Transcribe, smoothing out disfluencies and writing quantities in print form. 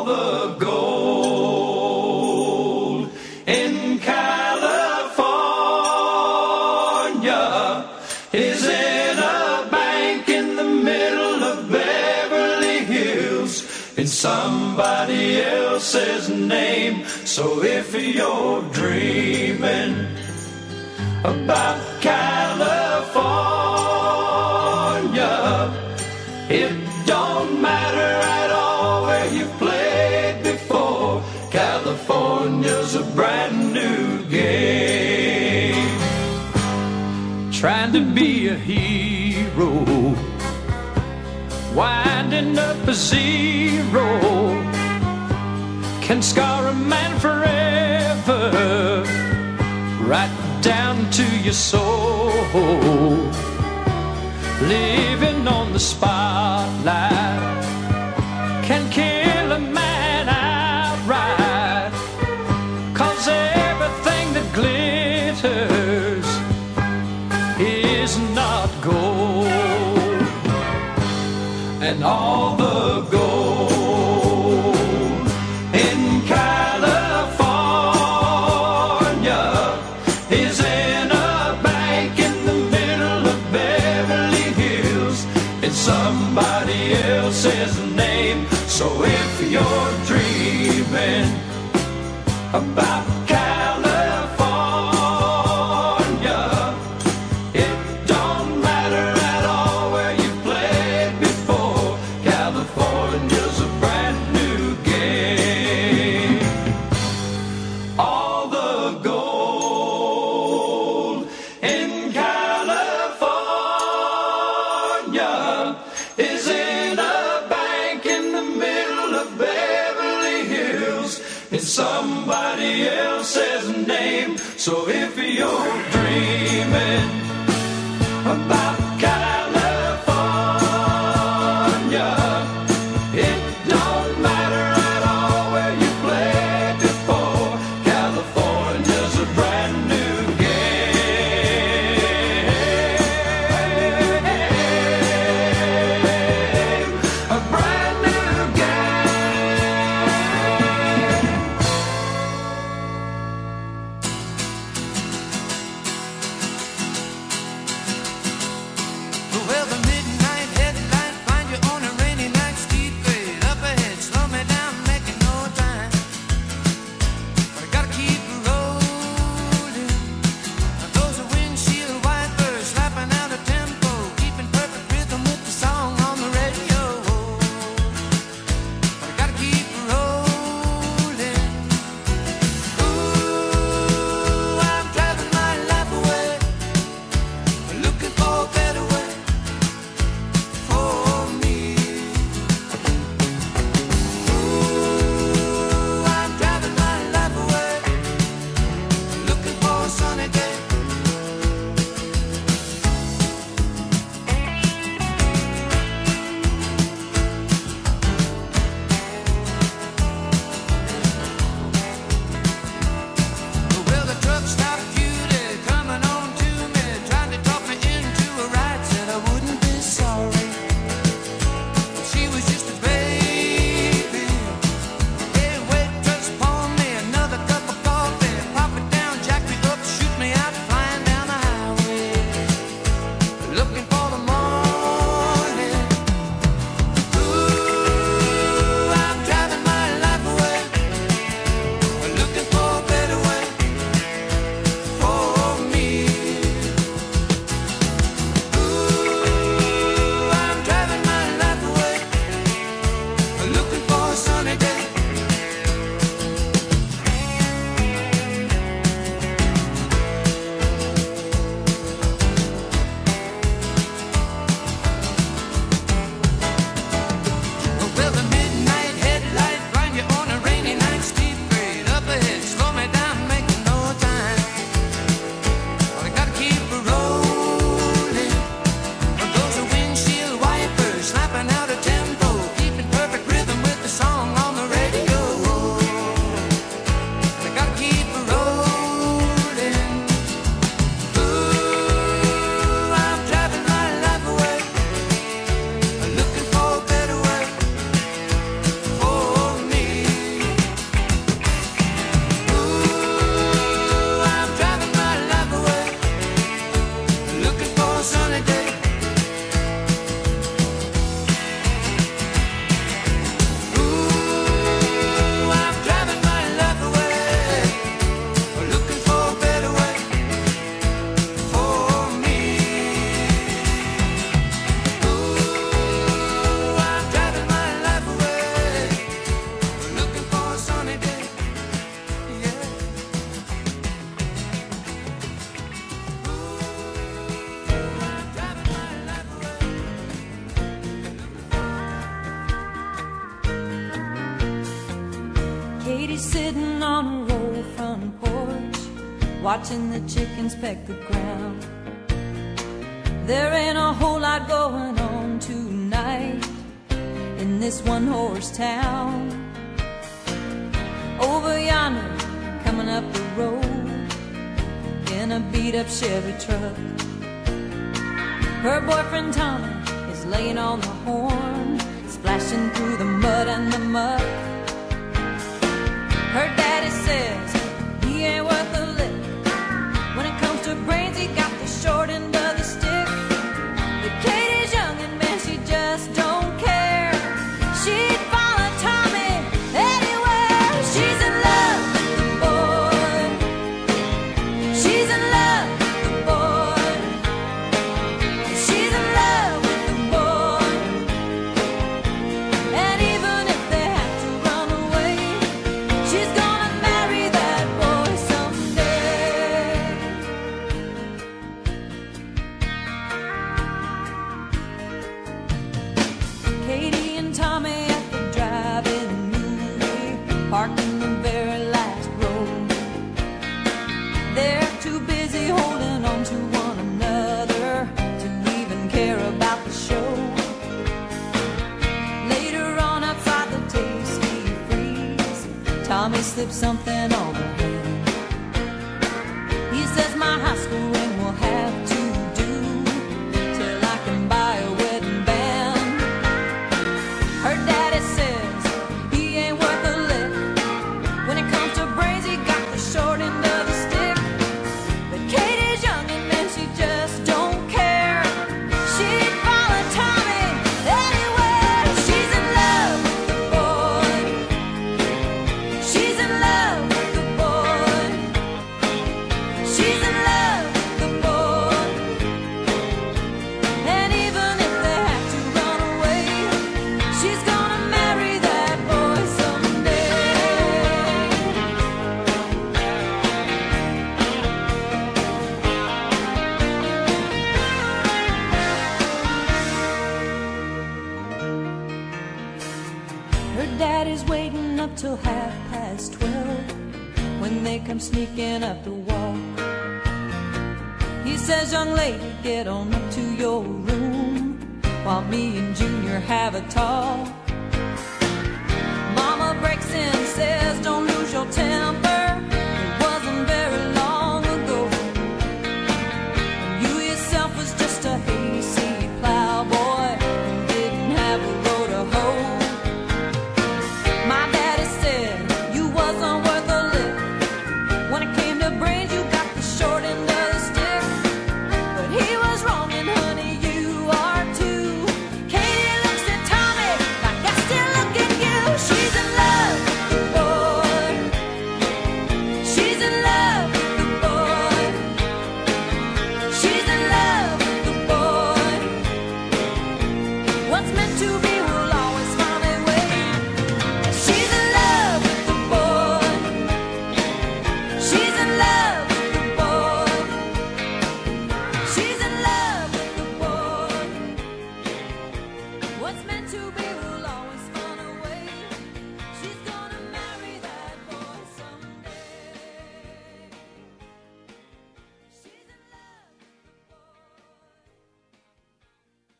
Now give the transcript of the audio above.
the gold in California is in a bank in the middle of Beverly Hills in somebody else's name. So if you're dreaming about California, it don't matter at all where you played before. California's a brand new game. Trying to be a hero, winding up a zero, can scar a man forever, right down to your soul. Living on the spotlight can kill a man outright, 'cause everything that glitters is not gold, and all the gold in California is in a bank in the middle of Beverly Hills in somebody else's name. So if you're dreaming about California, it don't matter at all where you played before. California's a brand new game. All the gold in California is in a bank in the middle of Beverly Hills in somebody else's name. So if you're dreaming about California, it don't matter at all where you played before. California's a brand new game. A brand new game. Katie's sitting on her old front porch, watching the chickens peck the ground. There ain't a whole lot going on tonight in this one-horse town. Over yonder, coming up the road in a beat-up Chevy truck, her boyfriend Tommy is laying on the horn, splashing through the mud and the muck. Her daddy says he ain't worth a lick. When it comes to brains, he got the short end of the stick. But Katie's young and man, she just don't care. She'd follow Tommy anywhere. She's in love with the boy. She's in love with the boy. She's in love with the boy. And even if they have to run away, she's gonna marry that boy someday. Katie and Tommy at the drive-in movie, parked in the very last row. They're too busy holding on to one another to even care about the show. Later on outside the Tasty Freeze, Tommy slipped something on her hand. He says my high school ring will have to do till I can buy a wedding band. Her daddy says he ain't worth a lick. When it comes to brains, he got the short end of the stick. But Katie's young and man, she just don't care. She'd follow Tommy anywhere. She's in love with the boy. She's in love with the boy. She's in love with the boy. And even if they have to run away, she's gonna marry that boy someday. Her daddy's waiting up till 12:30 when they come sneaking up the walk. He says, young lady, get on up to your room while me and Junior have a talk. Mama breaks in, says, don't lose your temper. It wasn't very long ago. You yourself was just a hayseed plowboy who didn't have a row to hoe. My daddy said you wasn't worth a lick. When it came to brains, you got the short end of the stick. But he was wrong, and honey, you are too. Katie looks at Tommy like I still look at you. She's in love with the boy. She's in love with the boy. She's in love with the boy. What's meant to be